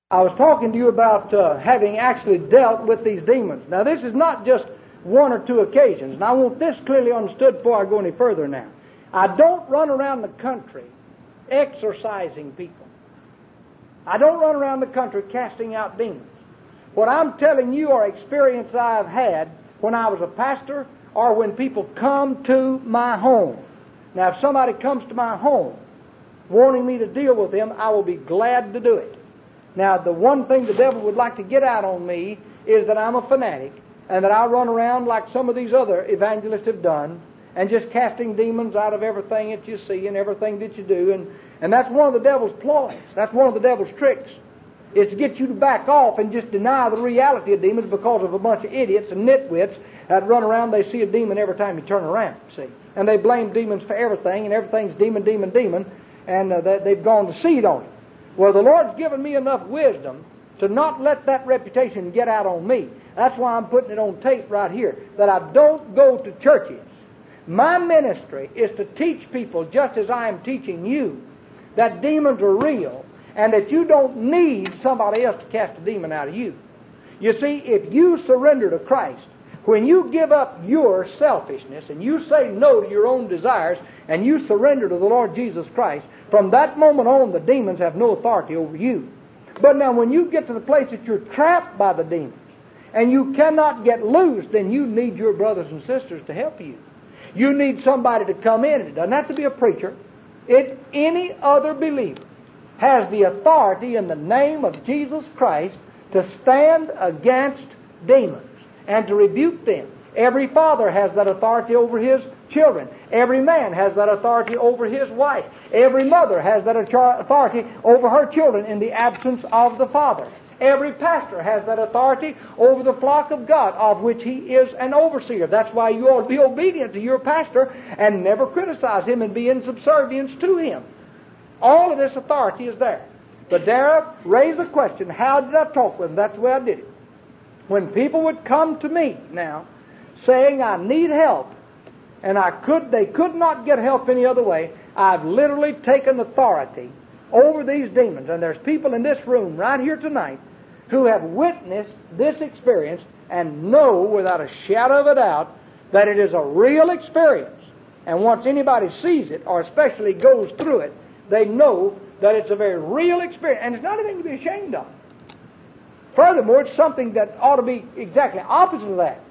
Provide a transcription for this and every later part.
I was talking to you about having actually dealt with these demons. Now, this is not just one or two occasions, and I want this clearly understood before I go any further now. I don't run around the country exorcising people. I don't run around the country casting out demons. What I'm telling you are experience I've had when I was a pastor or when people come to my home. Now, if somebody comes to my home wanting me to deal with them, I will be glad to do it. Now, the one thing the devil would like to get out on me is that I'm a fanatic and that I run around like some of these other evangelists have done and just casting demons out of everything that you see and everything that you do. And that's one of the devil's ploys. That's one of the devil's tricks, is to get you to back off and just deny the reality of demons because of a bunch of idiots and nitwits that run around. They see a demon every time you turn around, see. And they blame demons for everything, and everything's demon, demon, demon, and they've gone to seed on it. Well, the Lord's given me enough wisdom to not let that reputation get out on me. That's why I'm putting it on tape right here, that I don't go to churches. My ministry is to teach people, just as I am teaching you, that demons are real and that you don't need somebody else to cast a demon out of you. You see, if you surrender to Christ, when you give up your selfishness and you say no to your own desires and you surrender to the Lord Jesus Christ, from that moment on, the demons have no authority over you. But now, when you get to the place that you're trapped by the demons and you cannot get loose, then you need your brothers and sisters to help you. You need somebody to come in. It doesn't have to be a preacher. Any other believer has the authority in the name of Jesus Christ to stand against demons and to rebuke them. Every father has that authority over his children. Every man has that authority over his wife. Every mother has that authority over her children in the absence of the father. Every pastor has that authority over the flock of God, of which he is an overseer. That's why you ought to be obedient to your pastor and never criticize him and be in subservience to him. All of this authority is there. But Dara raised the question, how did I talk with them? That's the way I did it. When people would come to me now, saying I need help, and they could not get help any other way, I've literally taken authority over these demons. And there's people in this room right here tonight who have witnessed this experience and know without a shadow of a doubt that it is a real experience. And once anybody sees it, or especially goes through it, they know that it's a very real experience. And it's not anything to be ashamed of. Furthermore, it's something that ought to be exactly opposite of that.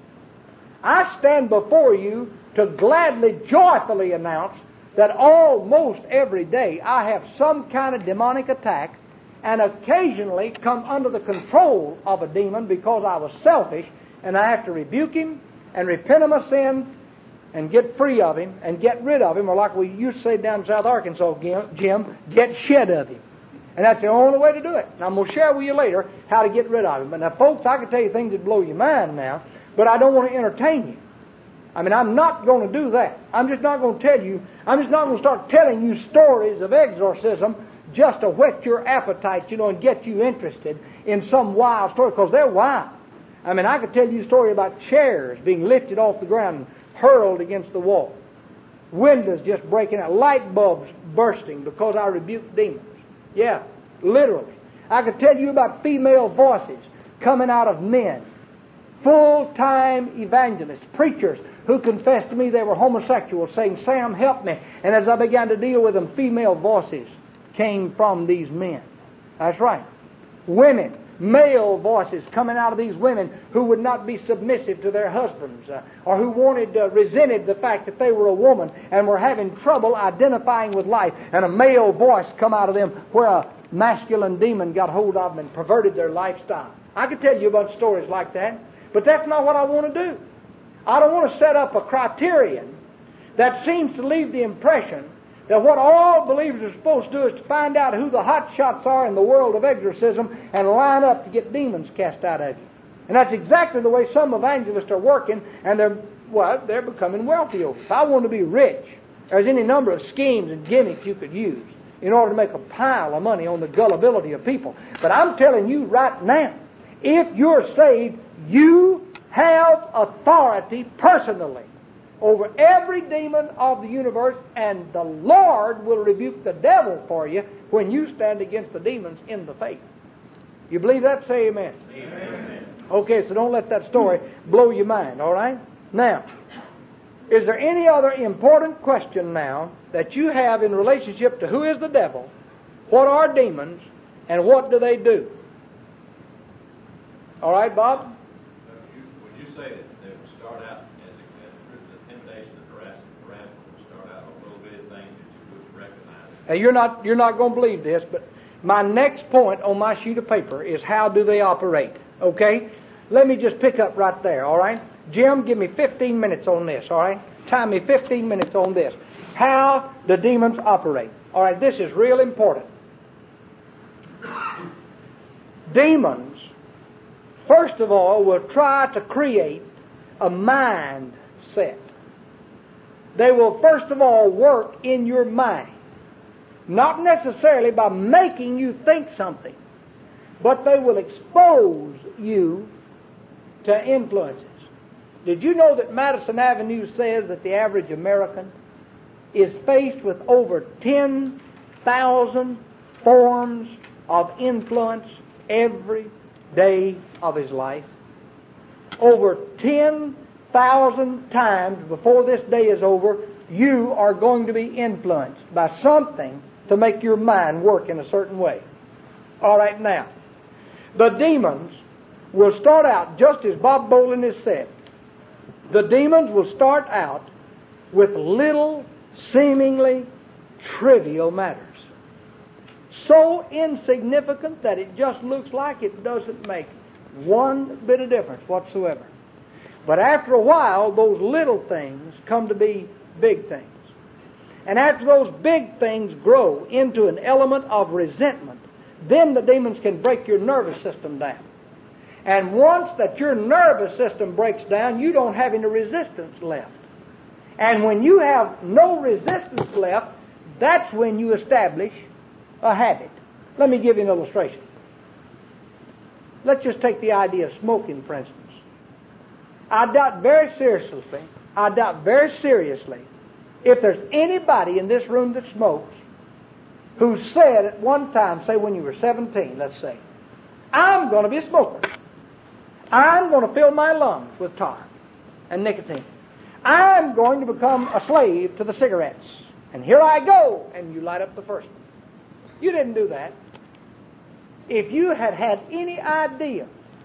I stand before you to gladly, joyfully announce that almost every day I have some kind of demonic attack and occasionally come under the control of a demon because I was selfish, and I have to rebuke him and repent of my sin and get free of him and get rid of him, or like we used to say down in South Arkansas, Jim, get shed of him. And that's the only way to do it. And I'm going to share with you later how to get rid of him. But now, folks, I can tell you things that blow your mind now, but I don't want to entertain you. I mean, I'm not going to do that. I'm just not going to tell you. I'm just not going to start telling you stories of exorcism just to whet your appetite, and get you interested in some wild story, because they're wild. I mean, I could tell you a story about chairs being lifted off the ground and hurled against the wall, windows just breaking out, light bulbs bursting because I rebuked demons. Yeah, literally. I could tell you about female voices coming out of men, full-time evangelists, preachers who confessed to me they were homosexuals, saying, Sam, help me. And as I began to deal with them, female voices came from these men. That's right. Women, male voices coming out of these women who would not be submissive to their husbands, or who resented the fact that they were a woman and were having trouble identifying with life. And a male voice come out of them where a masculine demon got hold of them and perverted their lifestyle. I could tell you about stories like that, but that's not what I want to do. I don't want to set up a criterion that seems to leave the impression that what all believers are supposed to do is to find out who the hot shots are in the world of exorcism and line up to get demons cast out of you. And that's exactly the way some evangelists are working, and they're becoming wealthy over it. If I want to be rich, there's any number of schemes and gimmicks you could use in order to make a pile of money on the gullibility of people. But I'm telling you right now, if you're saved, you have authority personally over every demon of the universe, and the Lord will rebuke the devil for you when you stand against the demons in the faith. You believe that? Say amen. Amen. Okay, so don't let that story blow your mind, all right? Now, is there any other important question now that you have in relationship to who is the devil, what are demons, and what do they do? All right, Bob? When you say that they would start out as intimidation and harassment would start out on little bitty things that you wouldn't recognize. Now, you're not going to believe this, but my next point on my sheet of paper is how do they operate, okay? Let me just pick up right there, all right? Jim, give me 15 minutes on this, all right? Time me 15 minutes on this. How the demons operate. All right, this is real important. Demons, first of all, will try to create a mindset. They will, first of all, work in your mind. Not necessarily by making you think something, but they will expose you to influences. Did you know that Madison Avenue says that the average American is faced with over 10,000 forms of influence every day of his life? Over 10,000 times before this day is over, you are going to be influenced by something to make your mind work in a certain way. All right, now, the demons will start out, just as Bob Bolin has said, the demons will start out with little, seemingly trivial matters. So insignificant that it just looks like it doesn't make one bit of difference whatsoever. But after a while, those little things come to be big things. And after those big things grow into an element of resentment, then the demons can break your nervous system down. And once that your nervous system breaks down, you don't have any resistance left. And when you have no resistance left, that's when you establish a habit. Let me give you an illustration. Let's just take the idea of smoking, for instance. I doubt very seriously, if there's anybody in this room that smokes who said at one time, say when you were 17, let's say, I'm going to be a smoker. I'm going to fill my lungs with tar and nicotine. I'm going to become a slave to the cigarettes. And here I go. And you light up the first one. You didn't do that. If you had had any idea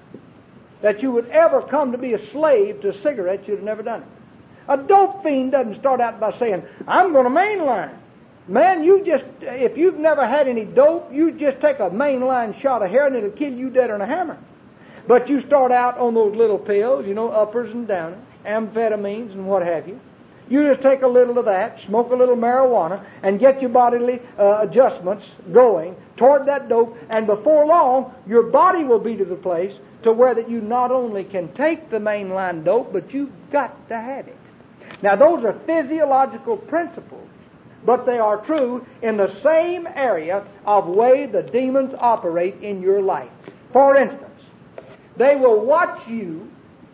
that you would ever come to be a slave to cigarettes, you'd have never done it. A dope fiend doesn't start out by saying, I'm going to mainline. Man, if you've never had any dope, you just take a mainline shot of heroin and it'll kill you deader than a hammer. But you start out on those little pills, uppers and downers, amphetamines and what have you. You just take a little of that, smoke a little marijuana, and get your bodily adjustments going toward that dope, and before long, your body will be to the place to where that you not only can take the mainline dope, but you've got to have it. Now, those are physiological principles, but they are true in the same area of way the demons operate in your life. For instance, they will watch you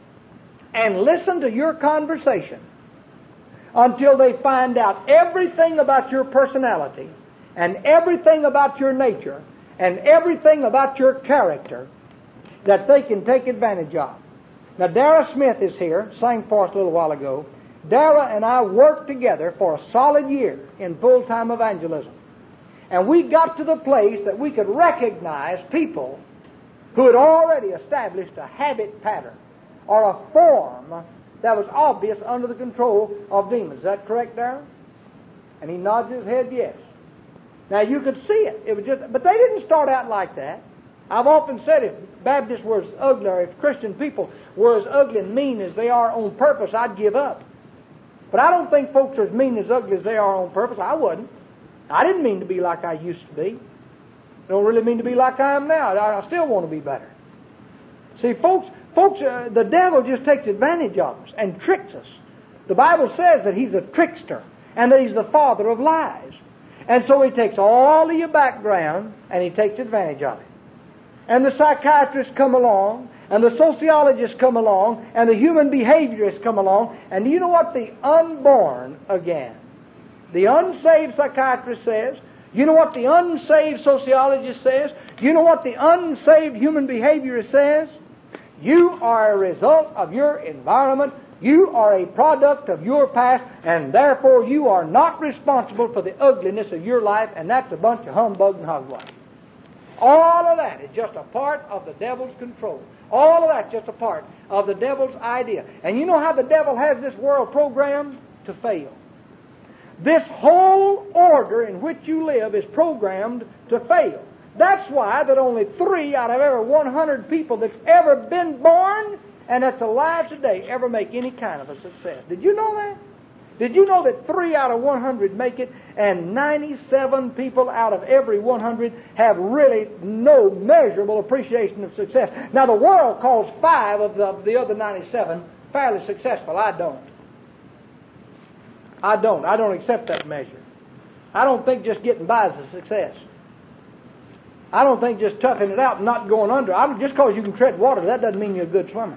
and listen to your conversation until they find out everything about your personality and everything about your nature and everything about your character that they can take advantage of. Now, Dara Smith is here, sang for us a little while ago. Dara and I worked together for a solid year in full-time evangelism. And we got to the place that we could recognize people who had already established a habit pattern or a form that was obvious under the control of demons. Is that correct, Darren? And he nods his head yes. Now you could see it. But they didn't start out like that. I've often said if Baptists were as ugly, or if Christian people were as ugly and mean as they are on purpose, I'd give up. But I don't think folks are as mean as ugly as they are on purpose. I wouldn't. I didn't mean to be like I used to be. I don't really mean to be like I am now. I still want to be better. See, folks, the devil just takes advantage of us and tricks us. The Bible says that he's a trickster and that he's the father of lies. And so he takes all of your background and he takes advantage of it. And the psychiatrists come along, and the sociologists come along, and the human behaviorists come along, and do you know what the unborn again? The unsaved psychiatrist says, You know what the unsaved sociologist says? You know what the unsaved human behaviorist says? You are a result of your environment. You are a product of your past, and therefore you are not responsible for the ugliness of your life, and that's a bunch of humbug and hogwash. All of that is just a part of the devil's control. All of that's just a part of the devil's idea. And you know how the devil has this world programmed? To fail. This whole order in which you live is programmed to fail. That's why that only 3 out of every 100 people that's ever been born and that's alive today ever make any kind of a success. Did you know that? Did you know that 3 out of 100 make it, and 97 people out of every 100 have really no measurable appreciation of success? Now, the world calls 5 of the other 97 fairly successful. I don't. I don't accept that measure. I don't think just getting by is a success. I don't think just toughing it out and not going under. Just because you can tread water, that doesn't mean you're a good swimmer.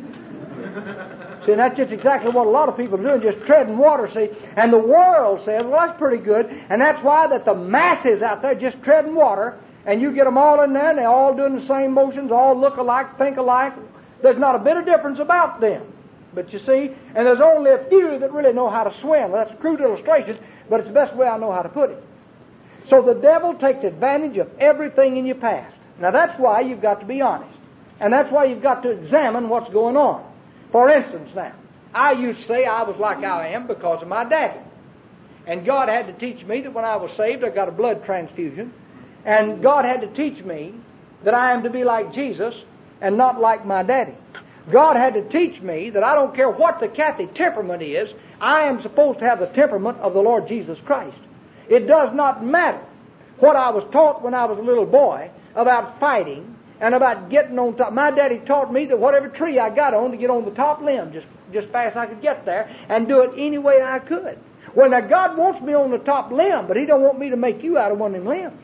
See, that's just exactly what a lot of people are doing, just treading water, see. And the world says, well, that's pretty good. And that's why that the masses out there just treading water, and you get them all in there, and they're all doing the same motions, all look alike, think alike. There's not a bit of difference about them. But you see, and there's only a few that really know how to swim. Well, that's a crude illustration, but it's the best way I know how to put it. So the devil takes advantage of everything in your past. Now that's why you've got to be honest. And that's why you've got to examine what's going on. For instance now, I used to say I was like I am because of my daddy. And God had to teach me that when I was saved I got a blood transfusion. And God had to teach me that I am to be like Jesus and not like my daddy. God had to teach me that I don't care what the Catholic temperament is, I am supposed to have the temperament of the Lord Jesus Christ. It does not matter what I was taught when I was a little boy about fighting and about getting on top. My daddy taught me that whatever tree I got on, to get on the top limb just fast I could get there and do it any way I could. Well, now God wants me on the top limb, but He don't want me to make you out of one of them limbs.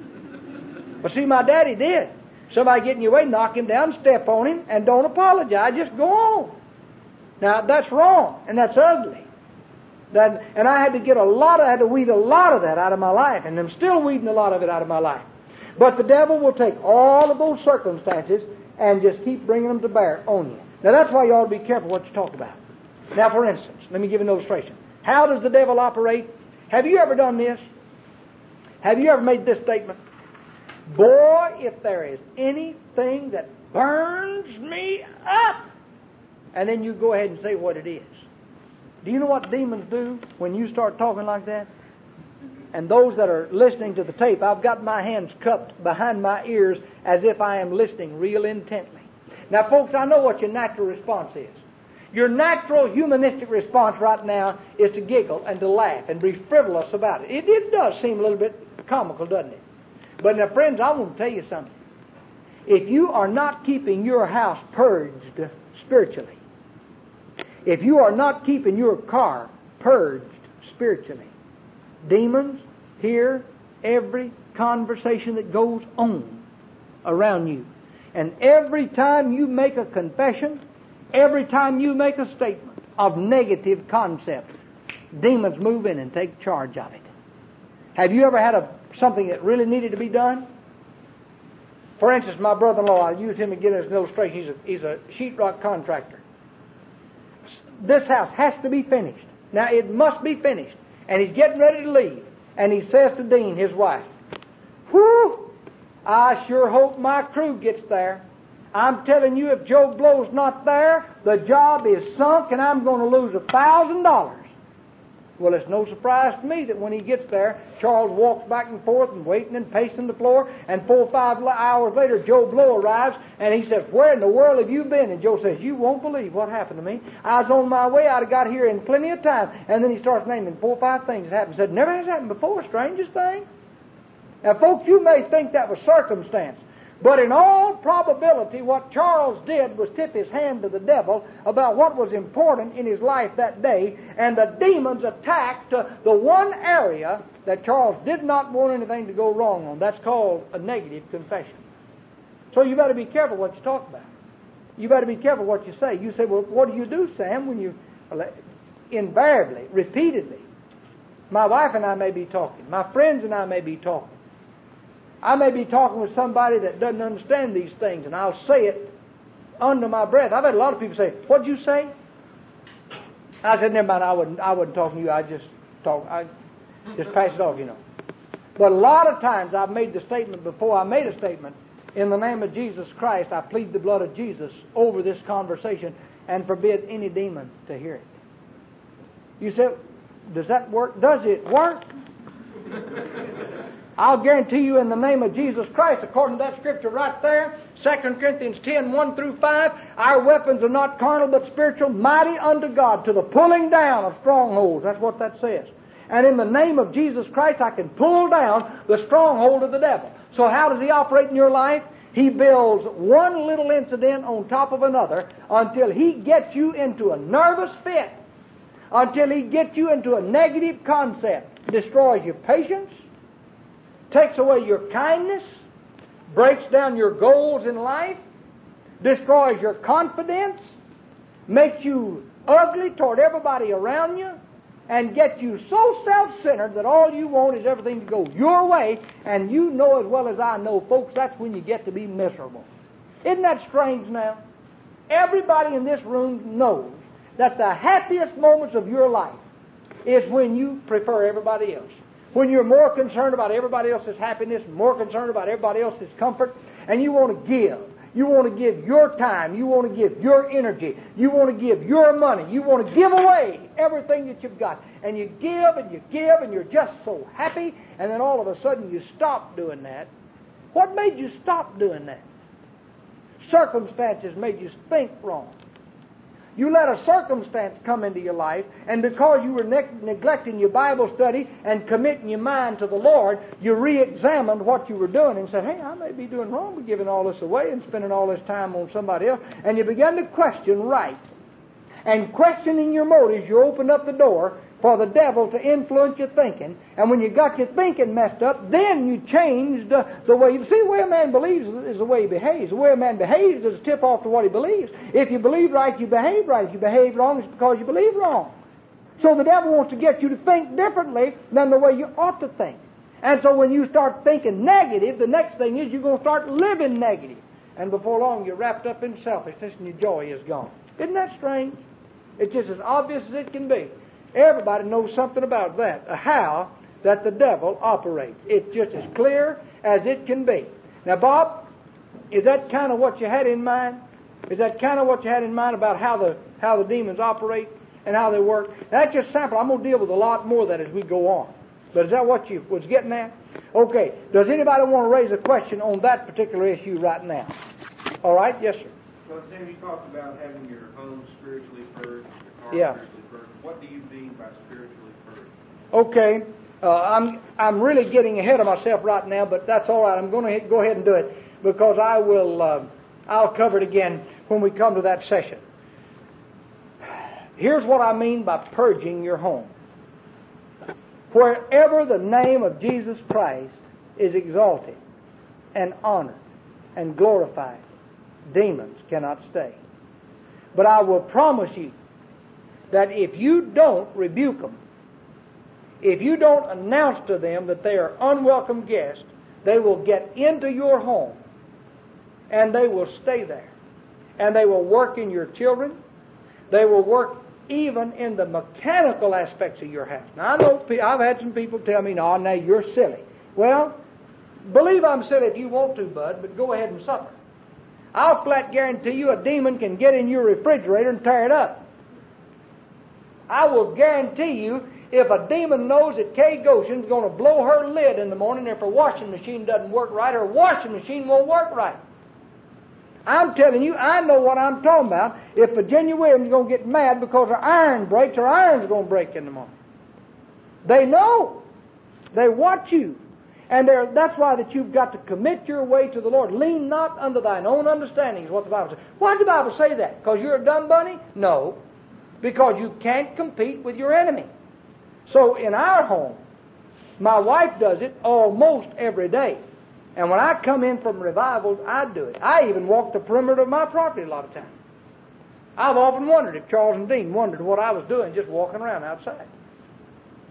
But see, my daddy did. Somebody get in your way, knock him down, step on him, and don't apologize. Just go on. Now, that's wrong, and that's ugly. And I had to weed a lot of that out of my life, and I'm still weeding a lot of it out of my life. But the devil will take all of those circumstances and just keep bringing them to bear on you. Now, that's why you ought to be careful what you talk about. Now, for instance, let me give you an illustration. How does the devil operate? Have you ever done this? Have you ever made this statement? Boy, if there is anything that burns me up, and then you go ahead and say what it is. Do you know what demons do when you start talking like that? And those that are listening to the tape, I've got my hands cupped behind my ears as if I am listening real intently. Now, folks, I know what your natural response is. Your natural humanistic response right now is to giggle and to laugh and be frivolous about it. It does seem a little bit comical, doesn't it? But now, friends, I want to tell you something. If you are not keeping your house purged spiritually, if you are not keeping your car purged spiritually, demons hear every conversation that goes on around you. And every time you make a confession, every time you make a statement of negative concept, demons move in and take charge of it. Have you ever had something that really needed to be done? For instance, my brother-in-law, I'll use him again as an illustration. He's a sheetrock contractor. This house has to be finished. Now, it must be finished. And he's getting ready to leave. And he says to Dean, his wife, "Whew, I sure hope my crew gets there. I'm telling you, if Joe Blow's not there, the job is sunk and I'm going to lose $1,000. Well, it's no surprise to me that when he gets there, Charles walks back and forth and waiting and pacing the floor, and 4 or 5 hours later, Joe Blow arrives, and he says, "Where in the world have you been?" And Joe says, "You won't believe what happened to me. I was on my way. I'd have got here in plenty of time." And then he starts naming 4 or 5 things that happened. He said, "Never has happened before, strangest thing." Now, folks, you may think that was circumstance. But in all probability, what Charles did was tip his hand to the devil about what was important in his life that day, and the demons attacked the one area that Charles did not want anything to go wrong on. That's called a negative confession. So you better be careful what you talk about. You better be careful what you say. You say, "Well, what do you do, Sam, when you..." Invariably, repeatedly, My wife and I may be talking. My friends and I may be talking. I may be talking with somebody that doesn't understand these things, and I'll say it under my breath. I've had a lot of people say, "What'd you say?" I said, "Never mind, I wasn't talking to you. I just pass it off, you know." But a lot of times I've made the statement before I made a statement, in the name of Jesus Christ, I plead the blood of Jesus over this conversation and forbid any demon to hear it. You say, does that work? Does it work? I'll guarantee you in the name of Jesus Christ, according to that scripture right there, 2 Corinthians 10, 1 through 5, our weapons are not carnal but spiritual, mighty unto God, to the pulling down of strongholds. That's what that says. And in the name of Jesus Christ, I can pull down the stronghold of the devil. So how does he operate in your life? He builds one little incident on top of another until he gets you into a nervous fit, until he gets you into a negative concept, destroys your patience, takes away your kindness, breaks down your goals in life, destroys your confidence, makes you ugly toward everybody around you, and gets you so self-centered that all you want is everything to go your way, and you know as well as I know, folks, that's when you get to be miserable. Isn't that strange now? Everybody in this room knows that the happiest moments of your life is when you prefer everybody else. When you're more concerned about everybody else's happiness, more concerned about everybody else's comfort, and you want to give. You want to give your time. You want to give your energy. You want to give your money. You want to give away everything that you've got. And you give and you give and you're just so happy, and then all of a sudden you stop doing that. What made you stop doing that? Circumstances made you think wrong. You let a circumstance come into your life, and because you were neglecting your Bible study and committing your mind to the Lord, you re-examined what you were doing and said, "Hey, I may be doing wrong with giving all this away and spending all this time on somebody else." And you began to question right. And questioning your motives, you opened up the door for the devil to influence your thinking. And when you got your thinking messed up, then you changed the way you see. The way a man believes is the way he behaves. The way a man behaves is a tip off to what he believes. If you believe right, you behave right. If you behave wrong, it's because you believe wrong. So the devil wants to get you to think differently than the way you ought to think. And so when you start thinking negative, the next thing is you're going to start living negative. And before long, you're wrapped up in selfishness and your joy is gone. Isn't that strange? It's just as obvious as it can be. Everybody knows something about that, how that the devil operates. It's just as clear as it can be. Now, Bob, is that kind of what you had in mind? Is that kind of what you had in mind about how the demons operate and how they work? Now, that's just sample. I'm going to deal with a lot more of that as we go on. But is that what you was getting at? Okay. Does anybody want to raise a question on that particular issue right now? All right. Yes, sir. Well, Sam, you talked about having your home spiritually purged, your car spiritually purged. What do you mean by spiritually purged? Okay. I'm really getting ahead of myself right now, but that's all right. I'm going to go ahead and do it because I'll cover it again when we come to that session. Here's what I mean by purging your home. Wherever the name of Jesus Christ is exalted and honored and glorified, demons cannot stay. But I will promise you that if you don't rebuke them, if you don't announce to them that they are unwelcome guests, they will get into your home and they will stay there. And they will work in your children. They will work even in the mechanical aspects of your house. Now, I know I've had some people tell me, "No, now you're silly." Well, believe I'm silly if you want to, bud, but go ahead and suffer. I'll flat guarantee you a demon can get in your refrigerator and tear it up. I will guarantee you if a demon knows that Kay Goshen's going to blow her lid in the morning if her washing machine doesn't work right, her washing machine won't work right. I'm telling you, I know what I'm talking about. If Virginia Williams is going to get mad because her iron breaks, her iron's going to break in the morning. They know. They watch you. And that's why that you've got to commit your way to the Lord. Lean not unto thine own understanding is what the Bible says. Why did the Bible say that? Because you're a dumb bunny? No. Because you can't compete with your enemy. So in our home, my wife does it almost every day. And when I come in from revivals, I do it. I even walk the perimeter of my property a lot of times. I've often wondered if Charles and Dean wondered what I was doing just walking around outside.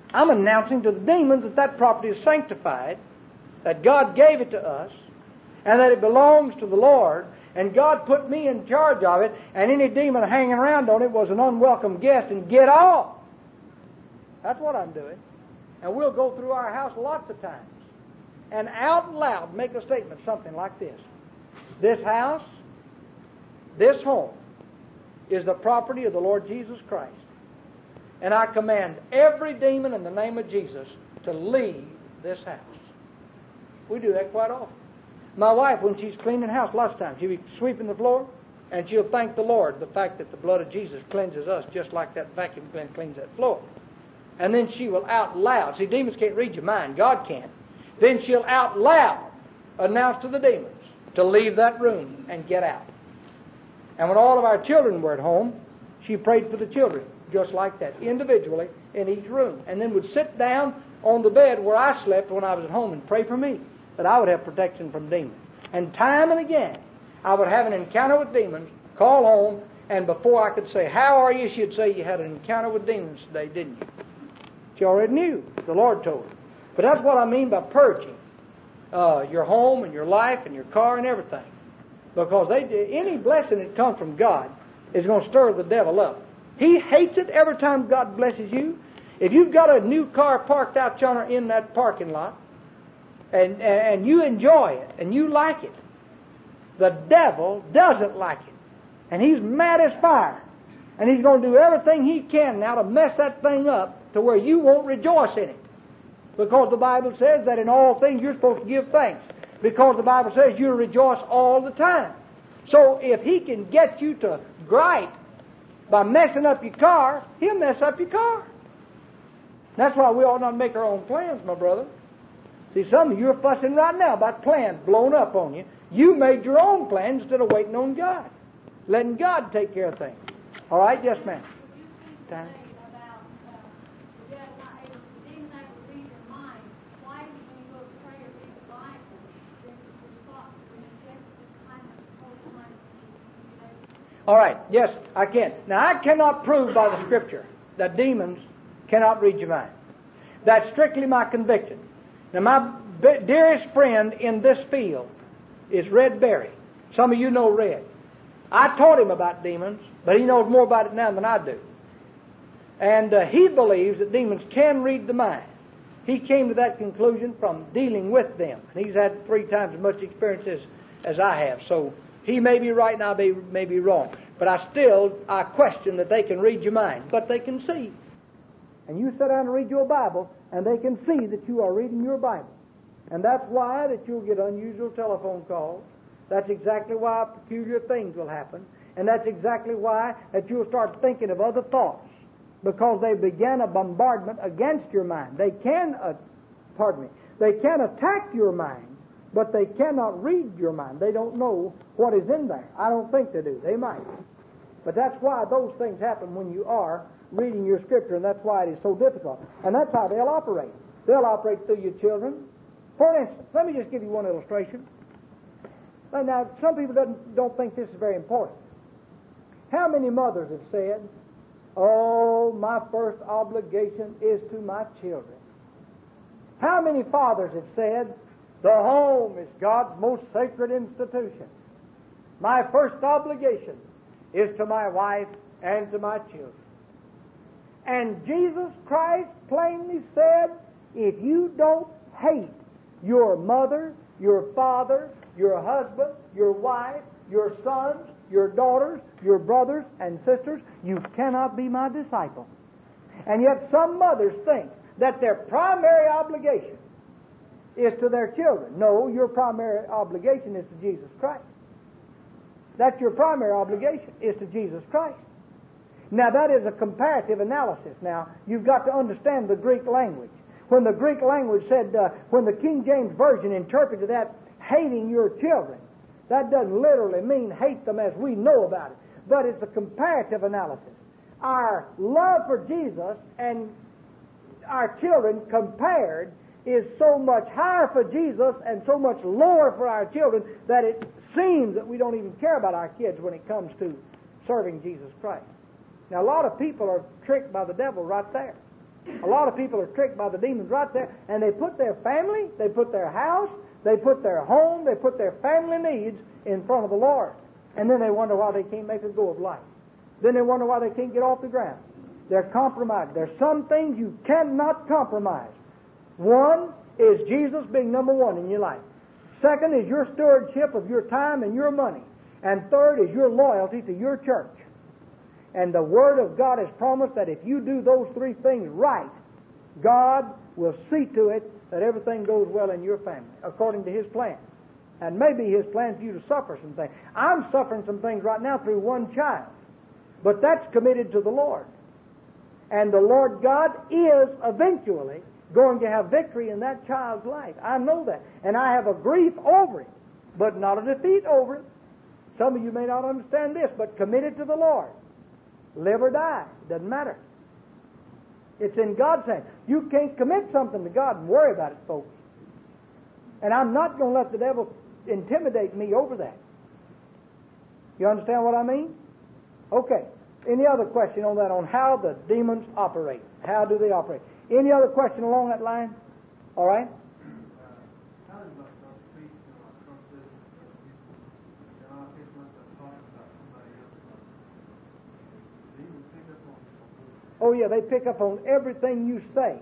I'm announcing to the demons that that property is sanctified, that God gave it to us, and that it belongs to the Lord, and God put me in charge of it, and any demon hanging around on it was an unwelcome guest, and get off. That's what I'm doing. And we'll go through our house lots of times and out loud make a statement, something like this. This house, this home, is the property of the Lord Jesus Christ. And I command every demon in the name of Jesus to leave this house. We do that quite often. My wife, when she's cleaning the house, lots of times, she'll be sweeping the floor, and she'll thank the Lord, the fact that the blood of Jesus cleanses us just like that vacuum cleaner cleans that floor. And then she will out loud, see, demons can't read your mind, God can. Then she'll out loud announce to the demons to leave that room and get out. And when all of our children were at home, she prayed for the children, just like that, individually in each room. And then would sit down on the bed where I slept when I was at home and pray for me, that I would have protection from demons. And time and again, I would have an encounter with demons, call home, and before I could say, "How are you?" she'd say, "You had an encounter with demons today, didn't you?" She already knew. The Lord told her. But that's what I mean by purging your home and your life and your car and everything. Because any blessing that comes from God is going to stir the devil up. He hates it every time God blesses you. If you've got a new car parked out yonder in that parking lot, and you enjoy it, and you like it, the devil doesn't like it. And he's mad as fire. And he's going to do everything he can now to mess that thing up to where you won't rejoice in it. Because the Bible says that in all things you're supposed to give thanks. Because the Bible says you'll rejoice all the time. So if he can get you to gripe by messing up your car, he'll mess up your car. That's why we ought not make our own plans, my brother. See, some of you are fussing right now about plans blown up on you. You made your own plans instead of waiting on God. Letting God take care of things. All right? Yes, ma'am. Time. All right, yes, I can. Now, I cannot prove by the Scripture that demons cannot read your mind. That's strictly my conviction. Now, my dearest friend in this field is Red Berry. Some of you know Red. I taught him about demons, but he knows more about it now than I do. And he believes that demons can read the mind. He came to that conclusion from dealing with them. And he's had 3 times as much experience as I have. So he may be right and I may be wrong. But I question that they can read your mind. But they can see. And you sit down and read your Bible, and they can see that you are reading your Bible. And that's why that you'll get unusual telephone calls. That's exactly why peculiar things will happen. And that's exactly why that you'll start thinking of other thoughts. Because they began a bombardment against your mind. They can attack your mind, but they cannot read your mind. They don't know what is in there. I don't think they do. They might. But that's why those things happen when you are reading your Scripture, and that's why it is so difficult. And that's how they'll operate. They'll operate through your children. For instance, let me just give you one illustration. Now, some people don't think this is very important. How many mothers have said, "Oh, my first obligation is to my children"? How many fathers have said, "The home is God's most sacred institution. My first obligation is to my wife and to my children"? And Jesus Christ plainly said, if you don't hate your mother, your father, your husband, your wife, your sons, your daughters, your brothers and sisters, you cannot be my disciple. And yet some mothers think that their primary obligation is to their children. No, your primary obligation is to Jesus Christ. That's your primary obligation, is to Jesus Christ. Now, that is a comparative analysis. Now, you've got to understand the Greek language. When the Greek language said, when the King James Version interpreted that, hating your children, that doesn't literally mean hate them as we know about it, but it's a comparative analysis. Our love for Jesus and our children compared is so much higher for Jesus and so much lower for our children that it seems that we don't even care about our kids when it comes to serving Jesus Christ. Now, a lot of people are tricked by the devil right there. A lot of people are tricked by the demons right there, and they put their family, they put their house, they put their home, they put their family needs in front of the Lord. And then they wonder why they can't make a go of life. Then they wonder why they can't get off the ground. They're compromised. There's some things you cannot compromise. One is Jesus being number one in your life. Second is your stewardship of your time and your money. And third is your loyalty to your church. And the Word of God has promised that if you do those three things right, God will see to it that everything goes well in your family, according to His plan. And maybe His plan for you to suffer some things. I'm suffering some things right now through one child. But that's committed to the Lord. And the Lord God is eventually going to have victory in that child's life. I know that. And I have a grief over it, but not a defeat over it. Some of you may not understand this, but committed to the Lord. Live or die. Doesn't matter. It's in God's hands. You can't commit something to God and worry about it, folks. And I'm not going to let the devil intimidate me over that. You understand what I mean? Okay. Any other question on that, on how the demons operate? How do they operate? Any other question along that line? All right? Oh, yeah, they pick up on everything you say.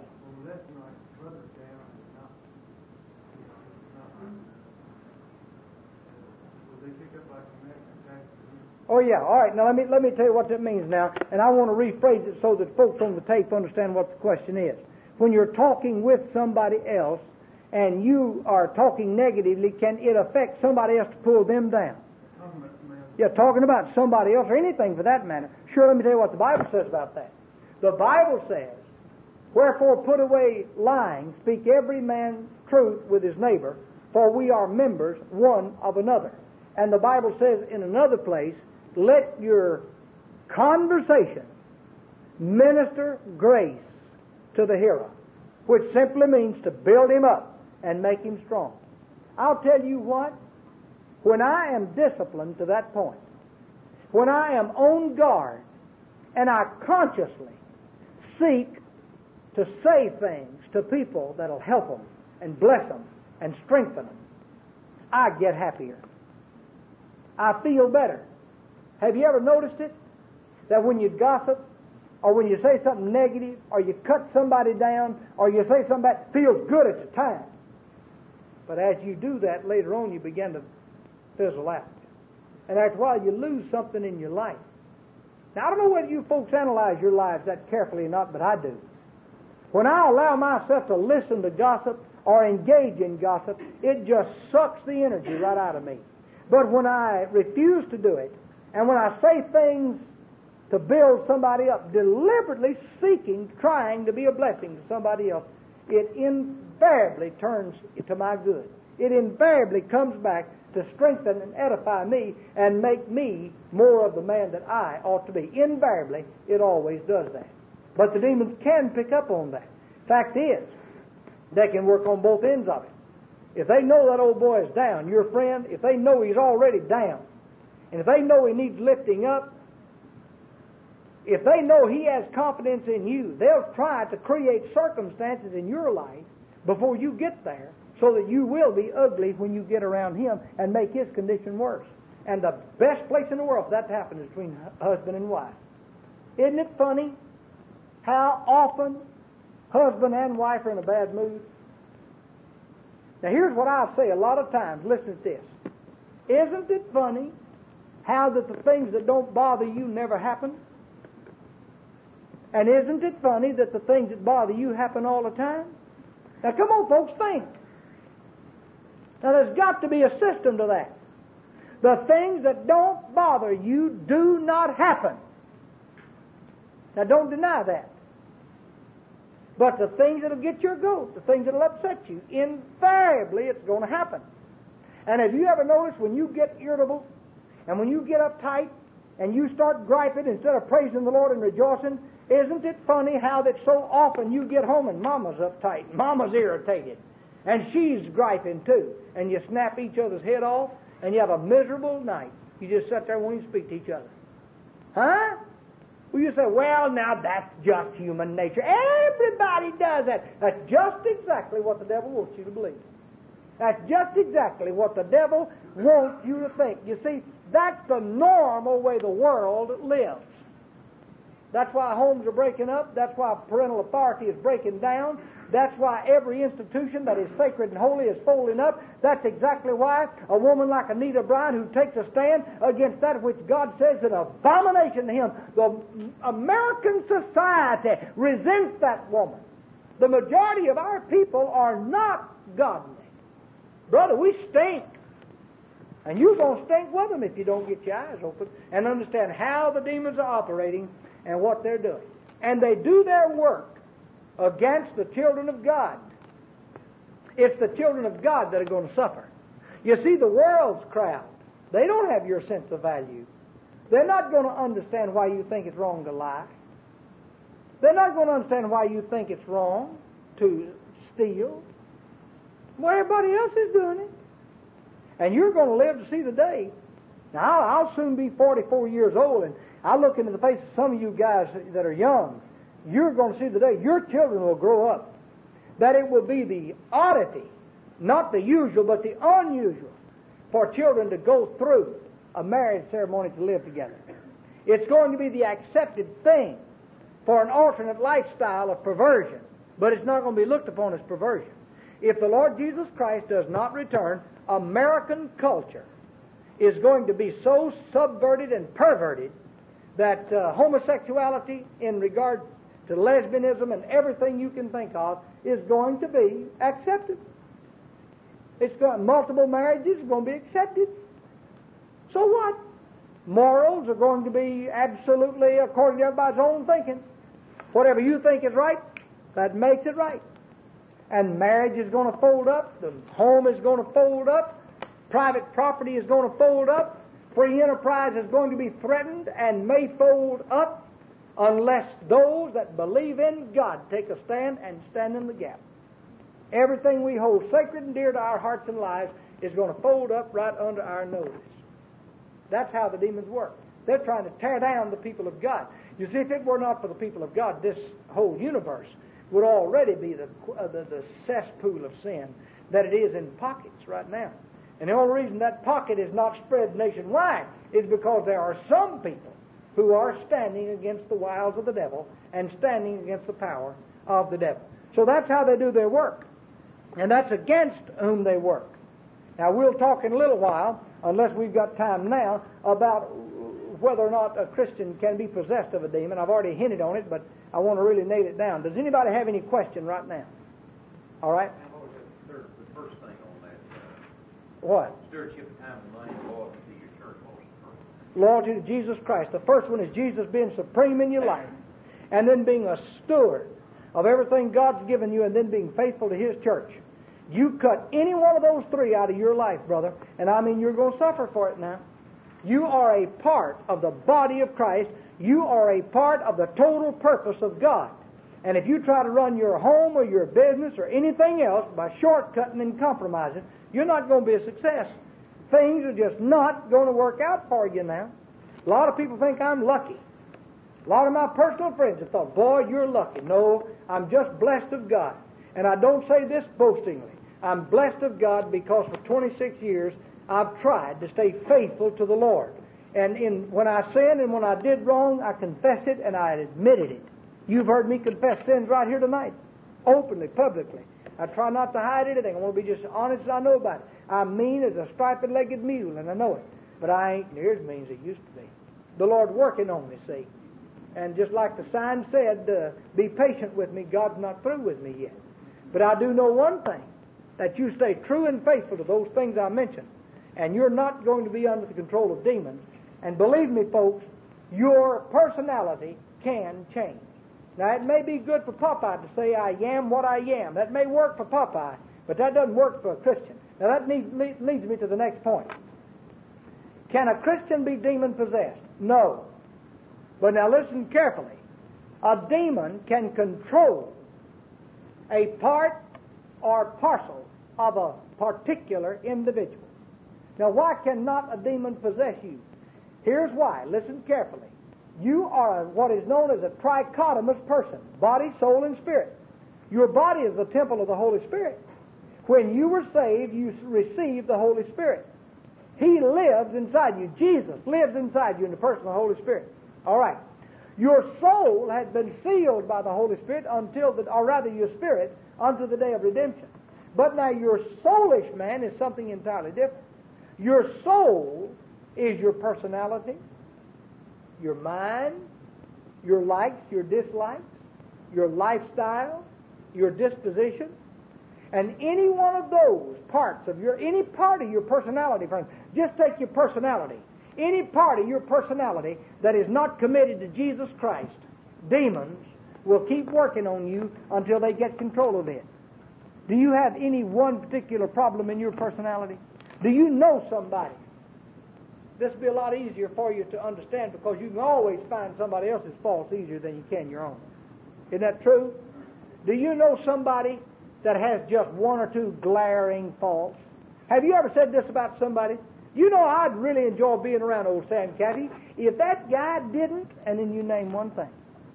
Oh, yeah. All right. Now, let me tell you what that means now. And I want to rephrase it so that folks on the tape understand what the question is. When you're talking with somebody else and you are talking negatively, can it affect somebody else to pull them down? Yeah, talking about somebody else or anything for that matter. Sure, let me tell you what the Bible says about that. The Bible says, "Wherefore put away lying, speak every man truth with his neighbor, for we are members one of another." And the Bible says in another place, "Let your conversation minister grace to the hearer," which simply means to build him up and make him strong. I'll tell you what, when I am disciplined to that point, when I am on guard and I consciously seek to say things to people that'll help them and bless them and strengthen them, I get happier. I feel better. Have you ever noticed it? That when you gossip, or when you say something negative, or you cut somebody down, or you say something bad, it feels good at the time. But as you do that, later on you begin to fizzle out. And after a while you lose something in your life. Now, I don't know whether you folks analyze your lives that carefully or not, but I do. When I allow myself to listen to gossip or engage in gossip, it just sucks the energy right out of me. But when I refuse to do it, and when I say things to build somebody up, deliberately seeking, trying to be a blessing to somebody else, it invariably turns to my good. It invariably comes back to strengthen and edify me and make me more of the man that I ought to be. Invariably, it always does that. But the demons can pick up on that. Fact is, they can work on both ends of it. If they know that old boy is down, your friend, if they know he's already down, and if they know he needs lifting up, if they know he has confidence in you, they'll try to create circumstances in your life before you get there so that you will be ugly when you get around him and make his condition worse. And the best place in the world for that to happen is between husband and wife. Isn't it funny how often husband and wife are in a bad mood? Now here's what I'll say a lot of times. Listen to this. Isn't it funny how that the things that don't bother you never happen? And isn't it funny that the things that bother you happen all the time? Now come on, folks, think. Now there's got to be a system to that. The things that don't bother you do not happen. Now don't deny that. But the things that'll get your goat, the things that'll upset you, invariably it's going to happen. And have you ever noticed when you get irritable and when you get uptight and you start griping instead of praising the Lord and rejoicing, isn't it funny how that so often you get home and Mama's uptight, and Mama's irritated, and she's griping too, and you snap each other's head off, and you have a miserable night. You just sit there and won't even speak to each other. Huh? Well, you say, well, now that's just human nature. Everybody does that. That's just exactly what the devil wants you to believe. That's just exactly what the devil wants you to think. You see, that's the normal way the world lives. That's why homes are breaking up. That's why parental authority is breaking down. That's why every institution that is sacred and holy is folding up. That's exactly why a woman like Anita Bryant, who takes a stand against that which God says is an abomination to Him. The American society resents that woman. The majority of our people are not godly. Brother, we stink. And you're going to stink with them if you don't get your eyes open and understand how the demons are operating and what they're doing. And they do their work against the children of God. It's the children of God that are going to suffer. You see, the world's crowd, they don't have your sense of value. They're not going to understand why you think it's wrong to lie. They're not going to understand why you think it's wrong to steal. Well, everybody else is doing it. And you're going to live to see the day. Now, I'll soon be 44 years old, and I look into the face of some of you guys that are young. You're going to see the day your children will grow up, that it will be the oddity, not the usual, but the unusual, for children to go through a marriage ceremony to live together. It's going to be the accepted thing for an alternate lifestyle of perversion, but it's not going to be looked upon as perversion. If the Lord Jesus Christ does not return, American culture is going to be so subverted and perverted that homosexuality in regard to lesbianism and everything you can think of is going to be accepted. Multiple marriages are going to be accepted. So what? Morals are going to be absolutely according to everybody's own thinking. Whatever you think is right, that makes it right. And marriage is going to fold up, the home is going to fold up, private property is going to fold up, free enterprise is going to be threatened and may fold up unless those that believe in God take a stand and stand in the gap. Everything we hold sacred and dear to our hearts and lives is going to fold up right under our nose. That's how the demons work. They're trying to tear down the people of God. You see, if it were not for the people of God, this whole universe would already be the cesspool of sin that it is in pockets right now. And the only reason that pocket is not spread nationwide is because there are some people who are standing against the wiles of the devil and standing against the power of the devil. So that's how they do their work. And that's against whom they work. Now, we'll talk in a little while, unless we've got time now, about whether or not a Christian can be possessed of a demon. I've already hinted on it, but I want to really nail it down. Does anybody have any question right now? All right? The first thing on that. What? Stewardship of time and money, loyalty to your church. What was the first? Loyalty to Jesus Christ. The first one is Jesus being supreme in your life, and then being a steward of everything God's given you, and then being faithful to His church. You cut any one of those three out of your life, brother, and I mean you're going to suffer for it now. You are a part of the body of Christ. You are a part of the total purpose of God. And if you try to run your home or your business or anything else by shortcutting and compromising, you're not going to be a success. Things are just not going to work out for you now. A lot of people think I'm lucky. A lot of my personal friends have thought, boy, you're lucky. No, I'm just blessed of God. And I don't say this boastingly. I'm blessed of God because for 26 years I've tried to stay faithful to the Lord. And when I sinned and when I did wrong, I confessed it and I admitted it. You've heard me confess sins right here tonight, openly, publicly. I try not to hide anything. I want to be just honest as I know about it. I'm mean as a striped-legged mule, and I know it. But I ain't near as mean as I used to be. The Lord working on me, see. And just like the sign said, be patient with me. God's not through with me yet. But I do know one thing, that you stay true and faithful to those things I mentioned, and you're not going to be under the control of demons. And believe me, folks, your personality can change. Now, it may be good for Popeye to say, I am what I am. That may work for Popeye, but that doesn't work for a Christian. Now, that leads me to the next point. Can a Christian be demon-possessed? No. But now listen carefully. A demon can control a part or parcel of a particular individual. Now, why cannot a demon possess you? Here's why. Listen carefully. You are what is known as a trichotomous person, body, soul, and spirit. Your body is the temple of the Holy Spirit. When you were saved, you received the Holy Spirit. He lives inside you. Jesus lives inside you in the person of the Holy Spirit. All right. Your soul has been sealed by the Holy Spirit your spirit, unto the day of redemption. But now your soulish man is something entirely different. Your soul is your personality, your mind, your likes, your dislikes, your lifestyle, your disposition, and any one of those parts of any part of your personality, friends, just take your personality. Any part of your personality that is not committed to Jesus Christ, demons will keep working on you until they get control of it. Do you have any one particular problem in your personality? Do you know somebody? This will be a lot easier for you to understand because you can always find somebody else's faults easier than you can your own. Isn't that true? Do you know somebody that has just one or two glaring faults? Have you ever said this about somebody? You know, I'd really enjoy being around old Sam Cathy if that guy didn't, and then you name one thing.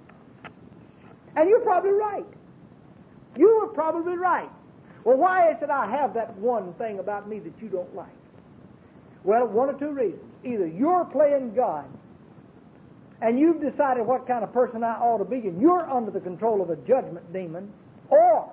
And you're probably right. You were probably right. Well, why is it I have that one thing about me that you don't like? Well, one or two reasons. Either you're playing God, and you've decided what kind of person I ought to be, and you're under the control of a judgment demon, or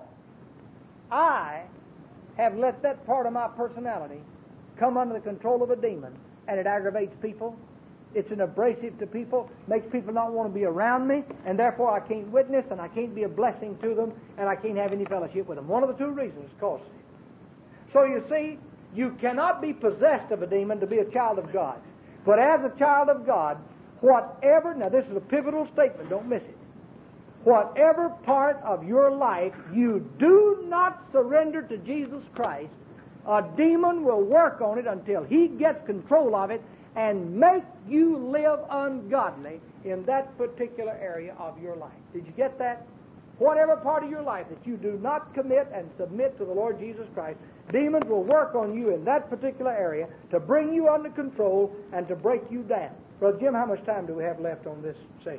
I have let that part of my personality come under the control of a demon, and it aggravates people. It's an abrasive to people, makes people not want to be around me, and therefore I can't witness, and I can't be a blessing to them, and I can't have any fellowship with them. One of the two reasons causes it. So you see, you cannot be possessed of a demon to be a child of God. But as a child of God, whatever, now this is a pivotal statement, don't miss it. Whatever part of your life you do not surrender to Jesus Christ, a demon will work on it until he gets control of it and make you live ungodly in that particular area of your life. Did you get that? Whatever part of your life that you do not commit and submit to the Lord Jesus Christ, demons will work on you in that particular area to bring you under control and to break you down. Brother Jim, how much time do we have left on this session?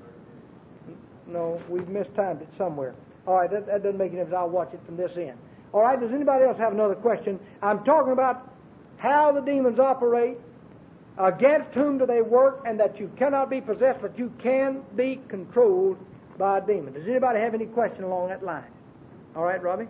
No, we've mistimed it somewhere. All right, that doesn't make any difference. I'll watch it from this end. All right, does anybody else have another question? I'm talking about how the demons operate, against whom do they work, and that you cannot be possessed, but you can be controlled by a demon. Does anybody have any question along that line? All right, Robbie?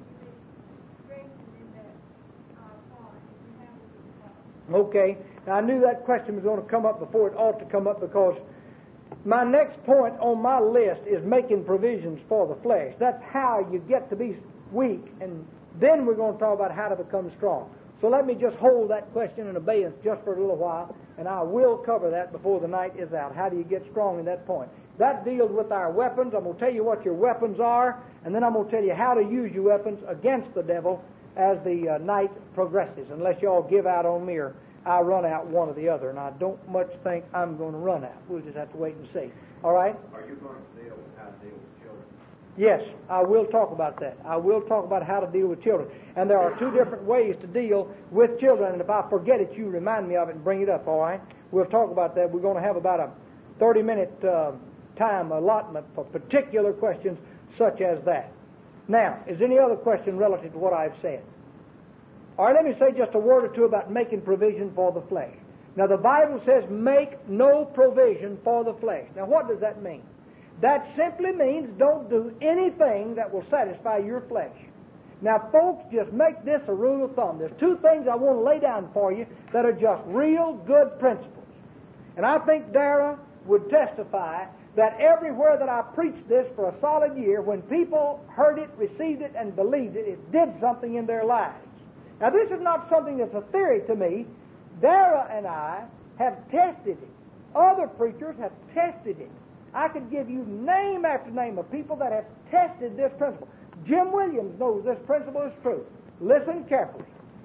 Okay. Now, I knew that question was going to come up before it ought to come up because my next point on my list is making provisions for the flesh. That's how you get to be weak, and then we're going to talk about how to become strong. So let me just hold that question in abeyance just for a little while, and I will cover that before the night is out. How do you get strong in that point? That deals with our weapons. I'm going to tell you what your weapons are, and then I'm going to tell you how to use your weapons against the devil as the night progresses, unless you all give out on me or I run out one or the other, and I don't much think I'm going to run out. We'll just have to wait and see. All right? Are you going to deal with how to deal with children? Yes, I will talk about that. I will talk about how to deal with children. And there are two different ways to deal with children, and if I forget it, you remind me of it and bring it up, all right? We'll talk about that. We're going to have about a 30-minute time allotment for particular questions such as that. Now, is there any other question relative to what I've said? All right, let me say just a word or two about making provision for the flesh. Now, the Bible says make no provision for the flesh. Now, what does that mean? That simply means don't do anything that will satisfy your flesh. Now, folks, just make this a rule of thumb. There's two things I want to lay down for you that are just real good principles. And I think Dara would testify that everywhere that I preached this for a solid year, when people heard it, received it, and believed it, it did something in their lives. Now, this is not something that's a theory to me. Dara and I have tested it. Other preachers have tested it. I could give you name after name of people that have tested this principle. Jim Williams knows this principle is true. Listen carefully.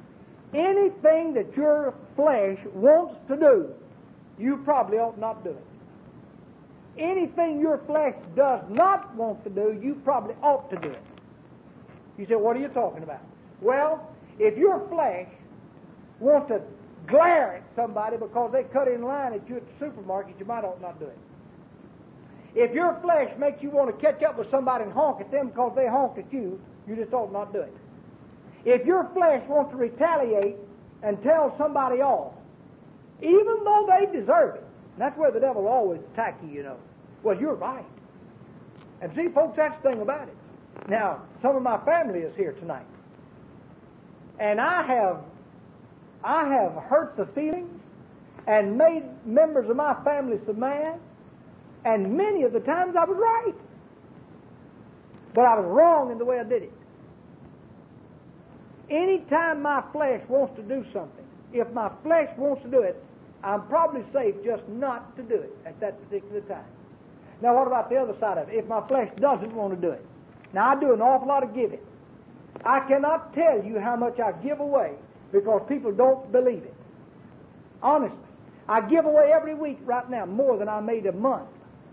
Anything that your flesh wants to do, you probably ought not do it. Anything your flesh does not want to do, you probably ought to do it. You say, what are you talking about? Well, if your flesh wants to glare at somebody because they cut in line at you at the supermarket, you might ought not do it. If your flesh makes you want to catch up with somebody and honk at them because they honked at you, you just ought not do it. If your flesh wants to retaliate and tell somebody off, even though they deserve it, and that's where the devil will always attack you, you know. Well, you're right. And see, folks, that's the thing about it. Now, some of my family is here tonight. And I have hurt the feelings and made members of my family so mad, and many of the times I was right. But I was wrong in the way I did it. Anytime my flesh wants to do something, if my flesh wants to do it, I'm probably safe just not to do it at that particular time. Now, what about the other side of it? If my flesh doesn't want to do it. Now, I do an awful lot of giving. I cannot tell you how much I give away because people don't believe it. Honestly. I give away every week right now more than I made a month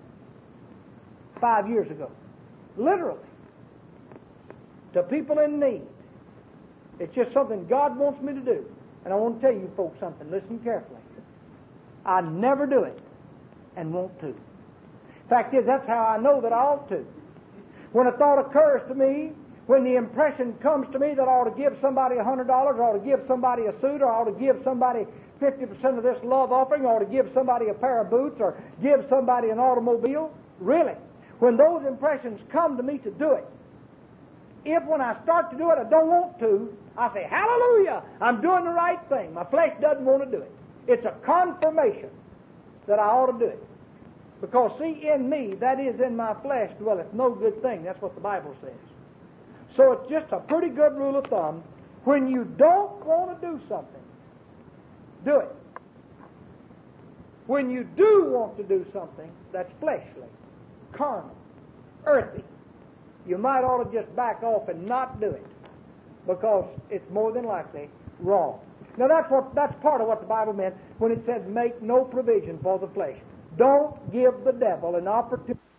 5 years ago. Literally. To people in need. It's just something God wants me to do. And I want to tell you folks something. Listen carefully. I never do it and won't to. Fact is, that's how I know that I ought to. When a thought occurs to me, when the impression comes to me that I ought to give somebody $100, or I ought to give somebody a suit, or I ought to give somebody 50% of this love offering, or I ought to give somebody a pair of boots, or give somebody an automobile, really, when those impressions come to me to do it, if when I start to do it I don't want to, I say, hallelujah, I'm doing the right thing. My flesh doesn't want to do it. It's a confirmation that I ought to do it. Because, see, in me, that is in my flesh, dwelleth no good thing. That's what the Bible says. So it's just a pretty good rule of thumb. When you don't want to do something, do it. When you do want to do something that's fleshly, carnal, earthy, you might ought to just back off and not do it because it's more than likely wrong. Now that's part of what the Bible meant when it says make no provision for the flesh. Don't give the devil an opportunity